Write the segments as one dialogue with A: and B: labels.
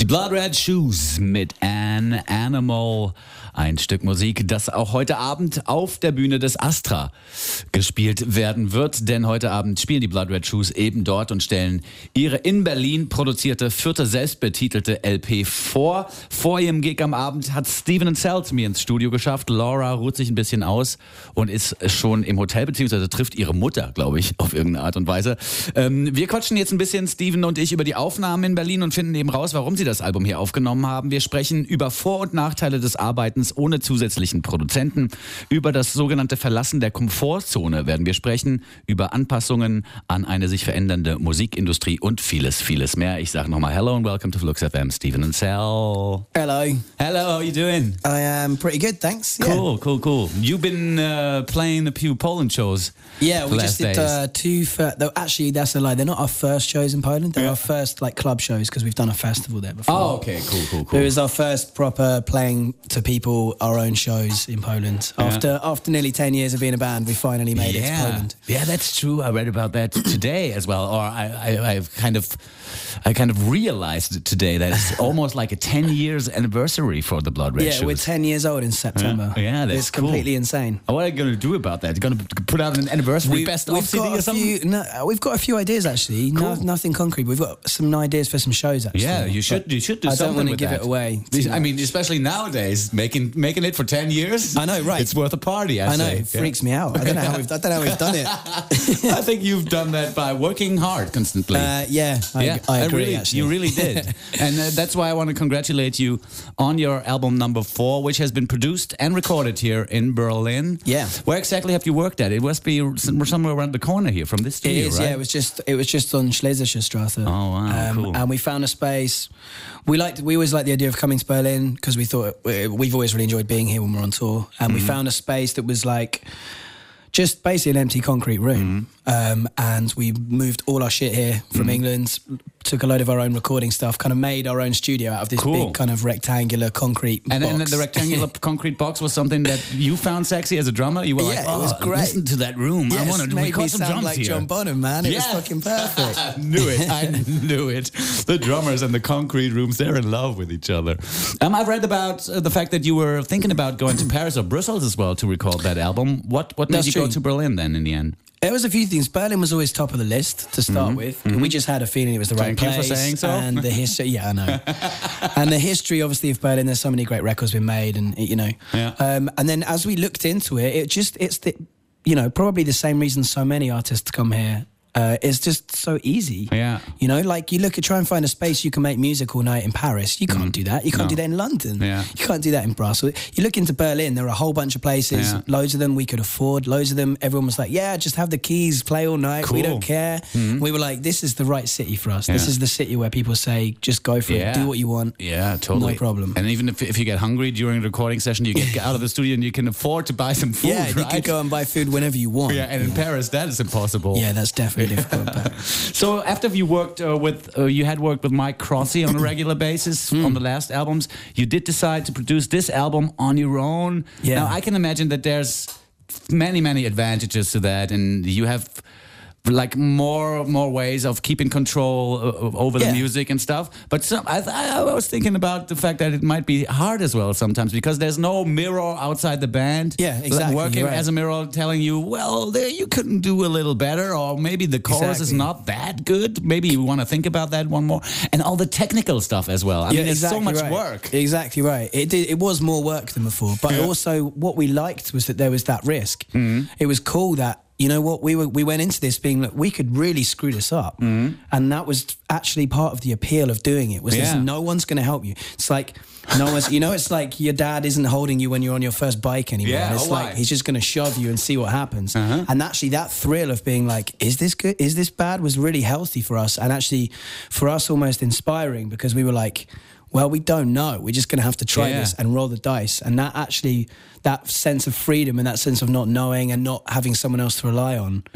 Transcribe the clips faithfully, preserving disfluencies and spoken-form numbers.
A: Die Blood Red Shoes mit An Animal. Ein Stück Musik, das auch heute Abend auf der Bühne des Astra gespielt werden wird. Denn heute Abend spielen die Blood Red Shoes eben dort und stellen ihre in Berlin produzierte vierte selbstbetitelte L P vor. Vor ihrem Gig am Abend hat Steven Ansel zu mir ins Studio geschafft. Laura ruht sich ein bisschen aus und ist schon im Hotel, beziehungsweise trifft ihre Mutter, glaube ich, auf irgendeine Art und Weise. Ähm, wir quatschen jetzt ein bisschen, Steven und ich, über die Aufnahmen in Berlin und finden eben raus, warum sie das Album hier aufgenommen haben. Wir sprechen über Vor- und Nachteile des Arbeitens ohne zusätzlichen Produzenten. Über das sogenannte Verlassen der Komfortzone werden wir sprechen. Über Anpassungen an eine sich verändernde Musikindustrie und vieles, vieles mehr. Ich sage nochmal Hello and welcome to Flux F M. Steven Ansel.
B: Hello.
A: Hello, how are you doing?
B: I am pretty good, thanks. Yeah.
A: Cool, cool, cool. You've been uh, playing a few Poland shows.
B: Yeah, we
A: last
B: just did
A: days.
B: uh, two. Fir- though actually, that's a lie. They're not our first shows in Poland. They're
A: Yeah.
B: our first like club shows because we've done a festival there before.
A: Oh, okay, cool, cool, cool.
B: It was our first proper playing to people our own shows in Poland.
A: Yeah.
B: After after nearly ten years of being a band, we finally made it to
A: Yeah,
B: Poland.
A: yeah, that's true. I read about that today as well, or I, I, I've kind of, I kind of realized it today that it's almost like a ten years anniversary for the Blood Red
B: Yeah,
A: Shoes.
B: we're ten years old in September.
A: Yeah, yeah, that's
B: it's
A: cool.
B: completely insane.
A: What are you going to do about that? You're going to put out an anniversary best of
B: we've
A: C D
B: got
A: or
B: a
A: something?
B: few. No, we've got a few ideas actually. No,
A: Cool.
B: nothing concrete. We've got some ideas for some shows actually.
A: Yeah, you should.
B: But
A: You should do
B: I
A: something
B: don't want to
A: with
B: give
A: that.
B: it away.
A: This-
B: too
A: I mean,
B: much.
A: especially nowadays, making making it for ten years.
B: I know, right?
A: It's worth a party. I,
B: I know,
A: say.
B: it freaks me out. I don't know how we've. I don't know how we've done it.
A: I think you've done that by working hard constantly.
B: Uh, yeah, I,
A: yeah,
B: I agree.
A: really,
B: actually,
A: you really did, and uh, that's why I want to congratulate you on your album number four, which has been produced and recorded here in Berlin.
B: Yeah.
A: Where exactly have you worked at? It must be somewhere around the corner here from this
B: It
A: studio,
B: is.
A: right?
B: Yeah, it was just. It was just on Schlesische Straße.
A: Oh, wow,
B: um,
A: cool.
B: And we found a space. We liked. We always liked the idea of coming to Berlin because we thought we- we've always really enjoyed being here when we're on tour. And
A: Mm-hmm.
B: we found a space that was like just basically an empty concrete room.
A: Mm-hmm.
B: Um, and we moved all our shit here from England, took a load of our own recording stuff, kind of made our own studio out of this
A: Cool.
B: big kind of rectangular concrete
A: And,
B: box.
A: and then the rectangular concrete box was something that you found sexy as a drummer. You were
B: Yeah,
A: like, "Oh,
B: it was great.
A: listen to that room. I
B: Yes,
A: want to
B: made
A: record
B: me
A: some
B: sound
A: drums
B: like
A: here."
B: John Bonham, man. It was
A: Yeah.
B: fucking perfect.
A: I knew it. I knew it. The drummers and the concrete rooms, they're in love with each other. Um, I've read about uh, the fact that you were thinking about going to Paris or Brussels as well to record that album. What what made
B: That's
A: you go
B: true.
A: to Berlin then in the end?
B: There was a few things. Berlin was always top of the list to start with. We just had a feeling it was the right
A: Thank you for
B: place.
A: saying so.
B: And the history, yeah, I know. And the history, obviously, of Berlin. There's so many great records been made, and you know.
A: Yeah.
B: Um, and then as we looked into it, it just it's the, you know, probably the same reason so many artists come here. Uh, it's just so easy.
A: Yeah.
B: You know, like you look at try and find a space you can make music all night in Paris. You can't do that. You can't
A: No.
B: do that in London.
A: Yeah.
B: You can't do that in Brussels. You look into Berlin, there are a whole bunch of places.
A: Yeah.
B: Loads of them we could afford. Loads of them, everyone was like, yeah, just have the keys, play all night. We
A: Cool.
B: don't care. We were like, this is the right city for us. This
A: Yeah.
B: is the city where people say, just go for
A: Yeah.
B: it. Do what you want.
A: Yeah, totally.
B: No problem.
A: And even if, if you get hungry during a recording session, you get out of the studio and you can afford to buy some food,
B: yeah,
A: right?
B: you can go and buy food whenever you want.
A: Yeah, and in Paris, that is impossible.
B: Yeah, that's definitely difficult. But
A: So after you worked uh, with, uh, you had worked with Mike Crossy on a regular basis
B: Hmm.
A: on the last albums. You did decide to produce this album on your own.
B: Yeah.
A: Now I can imagine that there's many, many advantages to that, and you have like more more ways of keeping control uh, over the
B: Yeah.
A: music and stuff. But some, I, I was thinking about the fact that it might be hard as well sometimes because there's no mirror outside the band.
B: Yeah,
A: Like,
B: exactly,
A: working
B: you're right.
A: as a mirror telling you, well, there you couldn't do a little better, or maybe the chorus is
B: Exactly.
A: not that good. Maybe you want to think about that one more, and all the technical stuff as well. I mean, it's so much
B: right.
A: work.
B: Exactly right. It did, it was more work than before, but
A: Yeah.
B: also what we liked was that there was that risk.
A: Mm-hmm.
B: It was cool that you know what we were. We went into this being like we could really screw this up, and that was actually part of the appeal of doing it. Was
A: Mm-hmm. Yeah.
B: there's no one's going to help you. It's like no one's. You know, it's like your dad isn't holding you when you're on your first bike anymore.
A: Yeah,
B: And it's
A: oh,
B: like
A: why?
B: he's just going to shove you and see what happens.
A: Uh-huh.
B: And actually, that thrill of being like, is this good? Is this bad? Was really healthy for us, and actually, for us, almost inspiring because we were like, well, we don't know. We're just going to have to try
A: Yeah.
B: this and roll the dice. And that actually, that sense of freedom and that sense of not knowing and not having someone else to rely on
A: Yeah.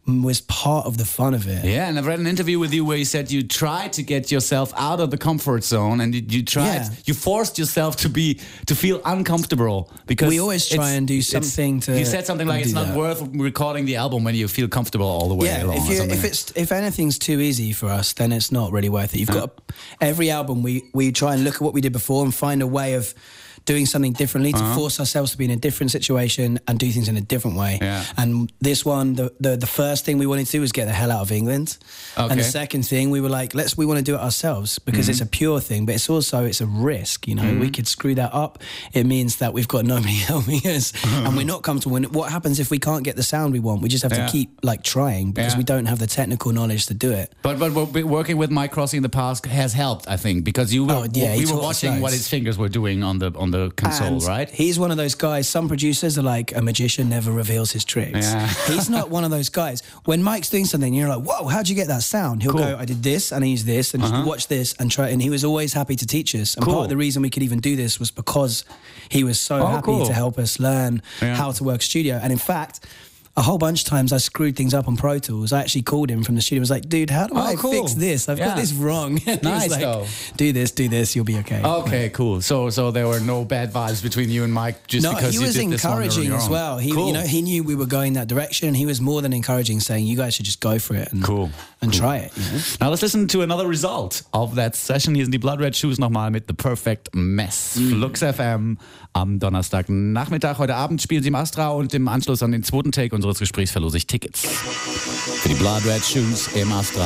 B: was part of the fun of it.
A: Yeah, and I've read an interview with you where you said you tried to get yourself out of the comfort zone, and you, you tried,
B: Yeah.
A: you forced yourself to be to feel uncomfortable because
B: We always try
A: it's-
B: and do
A: it's-
B: something to
A: You said something like
B: do
A: it's not
B: that.
A: worth recording the album when you feel comfortable all the way
B: Yeah,
A: along.
B: if,
A: or
B: you,
A: something.
B: if it's if anything's too easy for us, then it's not really worth it. You've got to, every album we we try and look at what we did before and find a way of doing something differently to
A: Uh-huh.
B: force ourselves to be in a different situation and do things in a different way.
A: Yeah.
B: And this one, the, the the first thing we wanted to do was get the hell out of England.
A: Okay.
B: And the second thing, we were like, let's we want to do it ourselves because
A: Mm-hmm.
B: it's a pure thing, but it's also it's a risk. You know, we could screw that up. It means that we've got nobody helping us, and we're not comfortable. And what happens if we can't get the sound we want? We just have
A: Yeah.
B: to keep like trying because
A: Yeah.
B: we don't have the technical knowledge to do it.
A: But but wo- working with Mike Crossley in the past has helped, I think, because you were
B: Oh, yeah, he
A: we were
B: taught us
A: watching what
B: loads.
A: his fingers were doing on the on the console,
B: And
A: right?
B: He's one of those guys. Some producers are like, a magician never reveals his tricks.
A: Yeah.
B: He's not one of those guys. When Mike's doing something, you're like, whoa, how'd you get that sound? He'll
A: Cool. Uh-huh.
B: go, I did this and I used this and just watch this and try. And he was always happy to teach us. And
A: Cool.
B: part of the reason we could even do this was because he was so
A: Oh,
B: happy
A: cool.
B: to help us learn
A: Yeah.
B: how to work studio. And in fact, a whole bunch of times I screwed things up on Pro Tools. I actually called him from the studio. I was like, dude, how do
A: Oh,
B: I
A: cool.
B: fix this? I've
A: Yeah.
B: got this wrong. And he was
A: Nice,
B: like,
A: though.
B: do this, do this, you'll be okay.
A: Okay, cool. So so there were no bad vibes between you and Mike just
B: No,
A: because
B: he
A: you
B: was
A: did this on
B: encouraging
A: your
B: as
A: own.
B: well. He,
A: Cool.
B: you know, he knew we were going that direction. He was more than encouraging, saying, "You guys should just go for it and
A: Cool.
B: and try it." You know?
A: Now let's listen to another result of that session. Hier sind die Blood Red Shoes nochmal mit The Perfect Mess.
B: Mhm.
A: Flux F M am Donnerstagnachmittag. Heute Abend spielen sie im Astra und im Anschluss an den zweiten Take unseres Gesprächs verlose ich Tickets für die Blood Red Shoes im Astra.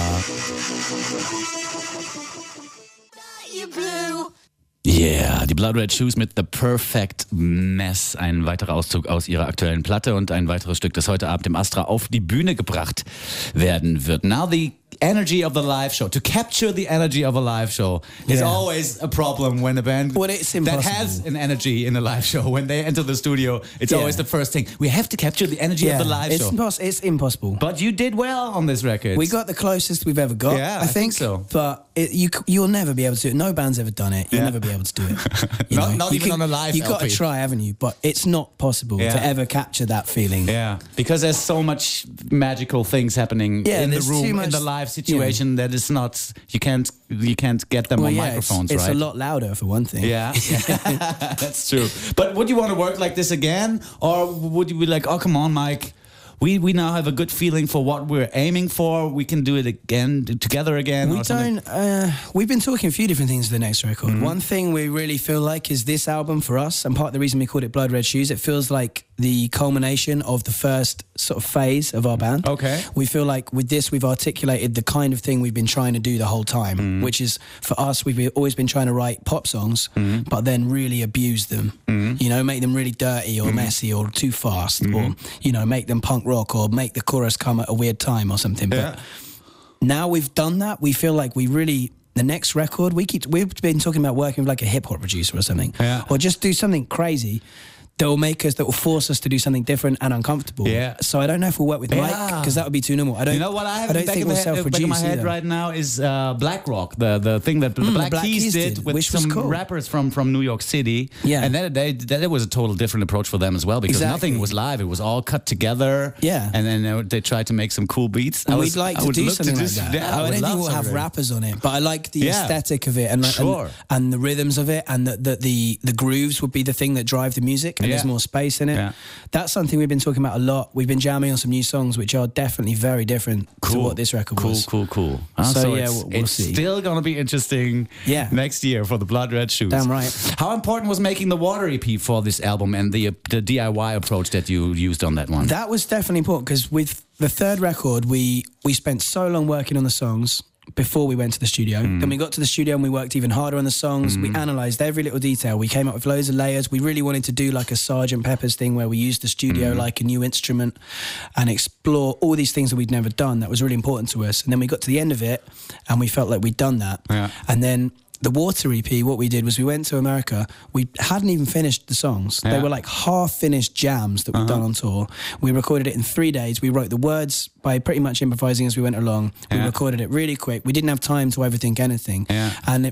A: Yeah, die Blood Red Shoes mit The Perfect Mess. Ein weiterer Auszug aus ihrer aktuellen Platte und ein weiteres Stück, das heute Abend im Astra auf die Bühne gebracht werden wird. Now the energy of the live show, to capture the energy of a live show is
B: Yeah.
A: always a problem when a band
B: Well, it's
A: that
B: impossible.
A: has an energy in a live show, when they enter the studio, it's
B: Yeah.
A: always the first thing. We have to capture the energy of the live
B: it's
A: show.
B: impos- it's impossible.
A: But you did well on this record.
B: We got the closest we've ever got.
A: Yeah,
B: I
A: I
B: think,
A: think so.
B: But it, you c- you'll never be able to do it. No band's ever done it. You'll
A: Yeah.
B: never be able to do it. You
A: Not-
B: know?
A: not
B: You
A: even on a live
B: You've got
A: L
B: to
A: P.
B: try, haven't you? But it's not possible
A: Yeah.
B: to ever capture that feeling.
A: Yeah, because there's so much magical things happening
B: Yeah,
A: in the
B: there's
A: room,
B: too
A: in
B: much-
A: the live situation that is not you can't you can't get them
B: Well,
A: on
B: yeah,
A: microphones,
B: it's, it's
A: right?
B: a lot louder for one thing.
A: Yeah, yeah. That's true. But would you want to work like this again, or would you be like, oh, come on, Mike? We we now have a good feeling for what we're aiming for. We can do it again, together again.
B: We
A: or something?
B: don't. Uh, we've been talking a few different things for the next record.
A: Mm-hmm.
B: One thing we really feel like is this album for us, and part of the reason we called it Blood Red Shoes. It feels like the culmination of the first sort of phase of our band.
A: Okay.
B: We feel like with this we've articulated the kind of thing we've been trying to do the whole time,
A: Mm-hmm.
B: which is for us we've always been trying to write pop songs,
A: Mm-hmm.
B: but then really abuse them. You know, make them really dirty
A: Mm-hmm.
B: or messy or too fast, or you know, make them punk rock or make the chorus come at a weird time or something.
A: Yeah.
B: But now we've done that, we feel like we really, the next record, we keep we've been talking about working with like a hip hop producer or something,
A: Yeah.
B: or just do something crazy that will make us, that will force us to do something different and uncomfortable.
A: Yeah.
B: So I don't know if we'll work with Mike
A: Yeah.
B: because that would be too normal. I don't.
A: You know what I have
B: I don't
A: in the back,
B: think
A: of,
B: we'll
A: the head, back of
B: self-produce
A: my head
B: either.
A: right now is uh, Black Rock, the the thing that the
B: Mm,
A: Black,
B: Black
A: Keys,
B: Keys
A: did
B: did,
A: with
B: which was
A: some
B: cool.
A: rappers from, from New York City.
B: Yeah.
A: And that, they, that was a total different approach for them as well, because
B: Exactly.
A: nothing was live. It was all cut together.
B: Yeah.
A: And then uh, they tried to make some cool beats. I
B: And
A: was-
B: we'd like
A: I
B: to
A: would
B: do
A: look
B: something like
A: this-
B: that.
A: Yeah,
B: I
A: would
B: don't
A: love
B: think we'll have
A: something.
B: rappers on it, but I like the
A: Yeah.
B: aesthetic of it and,
A: Sure.
B: and and the rhythms of it, and that the, the the grooves would be the thing that drive the music, and
A: Yeah.
B: there's more space in it.
A: Yeah.
B: That's something we've been talking about a lot. We've been jamming on some new songs, which are definitely very different to what this record
A: cool,
B: was.
A: Cool, cool, cool. Ah,
B: So,
A: so
B: yeah,
A: it's,
B: we'll- we'll
A: it's
B: see.
A: still going to be interesting
B: Yeah.
A: next year for the Blood Red Shoes.
B: Damn right.
A: How important was making the Water E P for this album and the, the D I Y approach that you used on that one?
B: That was definitely important because with the third record, we we spent so long working on the songs before we went to the studio.
A: Mm.
B: Then we got to the studio and we worked even harder on the songs. We analysed every little detail. We came up with loads of layers. We really wanted to do like a Sergeant Pepper's thing where we used the studio
A: Mm.
B: like a new instrument and explore all these things that we'd never done. That was really important to us. And then we got to the end of it and we felt like we'd done that.
A: Yeah.
B: And then the Water E P, what we did was we went to America. We hadn't even finished the songs. They
A: Yeah.
B: were like half-finished jams that we'd done on tour. We recorded it in three days. We wrote the words by pretty much improvising as we went along. We
A: Yeah.
B: recorded it really quick. We didn't have time to overthink anything.
A: Yeah.
B: And it,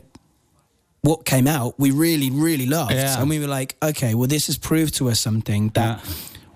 B: what came out, we really, really loved.
A: Yeah.
B: And we were like, okay, well, this has proved to us something that
A: Yeah.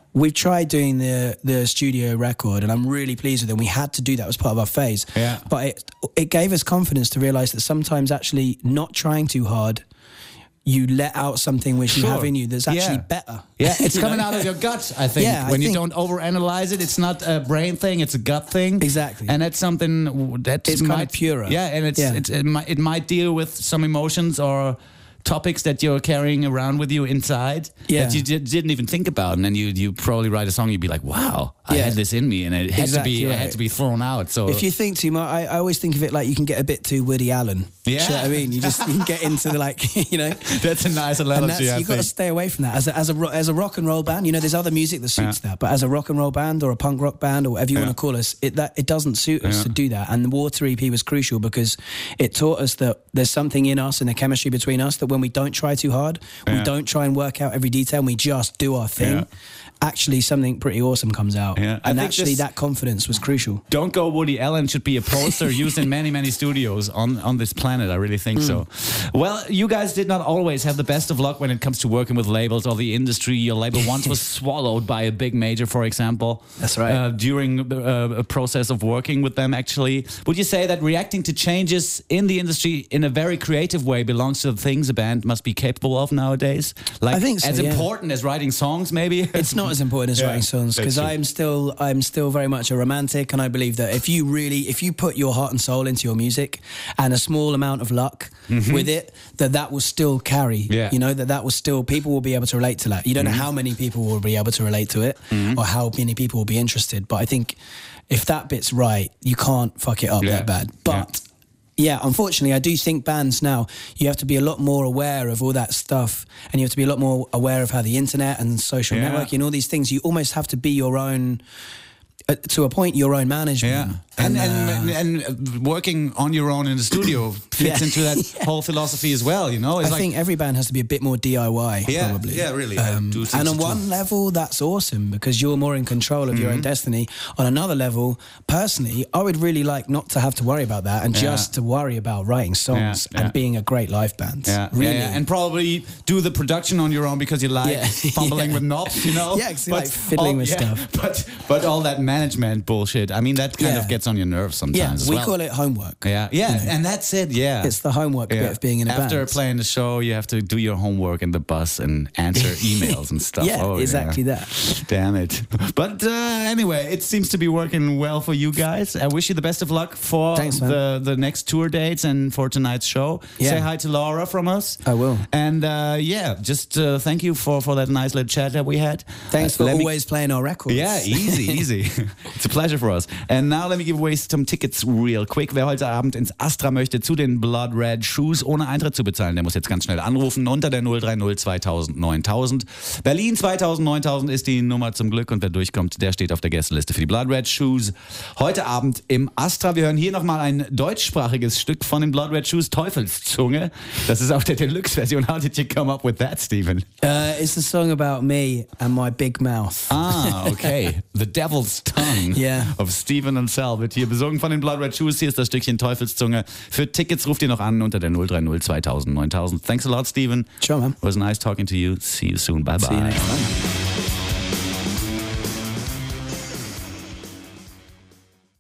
B: we've tried doing the the studio record, and I'm really pleased with it. We had to do that as part of our phase.
A: Yeah.
B: But it, it gave us confidence to realise that sometimes actually not trying too hard, you let out something which
A: Sure.
B: you have in you that's actually
A: Yeah.
B: better.
A: Yeah, it's
B: You
A: coming
B: know?
A: out of your gut, I think.
B: Yeah, I
A: when you
B: think-
A: don't overanalyze it, it's not a brain thing, it's a gut thing.
B: Exactly.
A: And that's something that
B: It's kind
A: might,
B: of purer.
A: Yeah, and it's,
B: Yeah.
A: it's it, might, it might deal with some emotions or topics that you're carrying around with you inside
B: Yeah.
A: that you did, didn't even think about, and then you you probably write a song, you'd be like, wow, I
B: Yeah.
A: had this in me, and it had
B: Exactly
A: to be it
B: right.
A: had to be thrown out. So
B: If you think too much, I, I always think of it like you can get a bit too Woody Allen. Do you know what I mean? You just you can get into the like, you know.
A: that's a nice
B: And
A: analogy.
B: that's,
A: I
B: you've got to
A: think.
B: stay away from that. As a, as a ro- as a rock and roll band, you know, there's other music that suits that. But as a rock and roll band or a punk rock band or whatever you
A: Yeah.
B: want to call us, it that it doesn't suit us
A: Yeah.
B: to do that. And the Water E P was crucial because it taught us that there's something in us and the chemistry between us that when we don't try too hard, we
A: Yeah.
B: don't try and work out every detail, and we just do our thing.
A: Yeah.
B: Actually, something pretty awesome comes out.
A: Yeah. I
B: And
A: think
B: actually,
A: this-
B: that confidence was crucial.
A: Don't Go Woody Allen should be a poster used in many, many studios on, on this planet. I really think so. Well, you guys did not always have the best of luck when it comes to working with labels or the industry. Your label once was swallowed by a big major, for example.
B: That's right.
A: Uh, during uh, a process of working with them, actually. Would you say that reacting to changes in the industry in a very creative way belongs to the things a band must be capable of nowadays? Like,
B: I think so,
A: as
B: yeah.
A: important as writing songs, maybe?
B: It's not as important as
A: Yeah,
B: writing songs
A: that's
B: because
A: true.
B: I'm still I'm still very much a romantic, and I believe that if you really if you put your heart and soul into your music and a small amount of luck with it, that that will still carry.
A: Mm-hmm. Yeah.
B: You know, that that will still people will be able to relate to that. You don't know how many people will be able to relate to it or how many people will be interested. But I think if that bit's right, you can't fuck it up
A: Yeah.
B: that bad. But yeah, unfortunately, I do think bands now, you have to be a lot more aware of all that stuff, and you have to be a lot more aware of how the internet and social
A: Yeah.
B: networking and all these things, you almost have to be your own, uh, to a point, your own management.
A: Yeah, and and,
B: uh,
A: and and working on your own in the studio fits
B: Yeah.
A: into that whole philosophy as well. You know, it's
B: I
A: like,
B: think every band has to be a bit more D I Y,
A: Yeah,
B: probably.
A: yeah, really. I
B: Um,
A: do think
B: and
A: so
B: on
A: too.
B: one level, that's awesome because you're more in control of your own destiny. On another level, personally, I would really like not to have to worry about that and
A: Yeah.
B: just to worry about writing songs
A: Yeah, yeah.
B: and being a great live band.
A: yeah,
B: really.
A: yeah, yeah, and probably do the production on your own because you like
B: Yeah.
A: fumbling
B: Yeah.
A: with knobs, you know.
B: Yeah, 'cause you like fiddling with stuff.
A: But but all that management bullshit. I mean, that kind
B: Yeah.
A: of gets on your nerves sometimes.
B: Yeah,
A: as
B: we
A: well.
B: call it homework.
A: Yeah, yeah, and that's it. Yeah,
B: It's the homework
A: Yeah.
B: bit of being in a
A: After
B: band.
A: playing the show, you have to do your homework in the bus and answer emails and stuff.
B: Yeah,
A: Oh,
B: exactly
A: yeah.
B: that.
A: Damn it. But uh, anyway, it seems to be working well for you guys. I wish you the best of luck for
B: Thanks, man.
A: the, the next tour dates and for tonight's show.
B: Yeah.
A: Say hi to Laura from us.
B: I will.
A: And uh, yeah, just uh, thank you for, for that nice little chat that we had.
B: Thanks
A: Uh,
B: for
A: let me-
B: always playing our records.
A: Yeah, easy, easy. It's a pleasure for us. And now let me give away some tickets real quick. Wer heute Abend ins Astra möchte zu den Blood Red Shoes ohne Eintritt zu bezahlen, der muss jetzt ganz schnell anrufen unter der null drei null zweitausend neuntausend. Berlin zweitausend neuntausend ist die Nummer zum Glück und wer durchkommt, der steht auf der Gästeliste für die Blood Red Shoes. Heute Abend im Astra. Wir hören hier nochmal ein deutschsprachiges Stück von den Blood Red Shoes, Teufelszunge. Das ist auf der Deluxe-Version. How did you come up with that, Stephen?
B: Uh, it's a song about me and my big mouth.
A: Ah, okay. The Devil's Tongue
B: Yeah.
A: of Stephen and Sal wird hier besungen von den Blood Red Shoes. Hier ist das Stückchen Teufelszunge. Für Tickets ruft ihr noch an unter der null drei null zweitausend neuntausend. Thanks a lot, Stephen.
B: Sure, man.
A: It was nice talking to you. See you soon. Bye bye.
B: See you next time.